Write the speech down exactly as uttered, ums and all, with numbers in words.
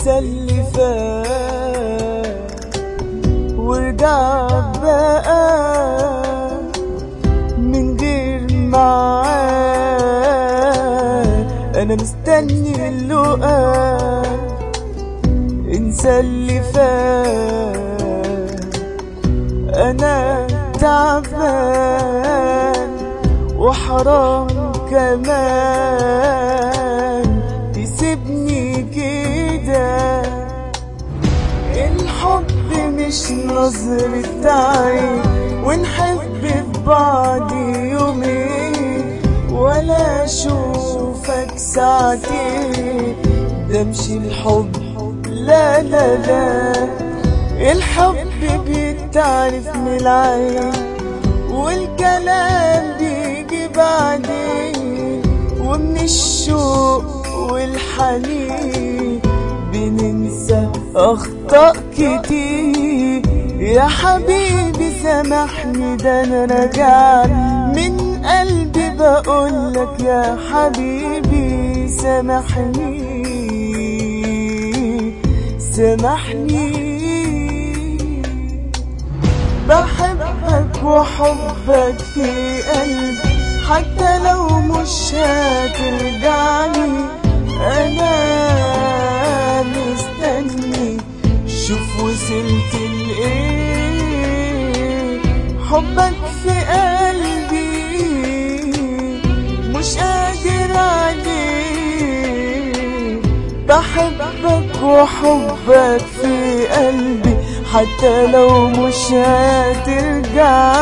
انسى اللي فات وارجع بقى من غير معاد. انا مستني اللقاء. انسى اللي فات، انا تعبان وحرام كمان تسيبني كده. الحب مش نظرة عين ونحب في بعض يومين ولا اشوفك ساعتين. ده مش الحب، لا لا لا. الحب بيتعرف من العين والكلام بيجي بعدين، ومن الشوق والحنين بننسى أخطاء كتير. يا حبيبي سامحني، ده أنا رجعت من قلبي بقولك يا حبيبي سامحني سامحني. بحبك وحبك في قلبي حتى لو مش هترجعني. أنا مستني شوف وصلت لإيه. حبك في قلبي مش قادر عليه. بحبك وحبك في قلبي حتى لو مش هترجع.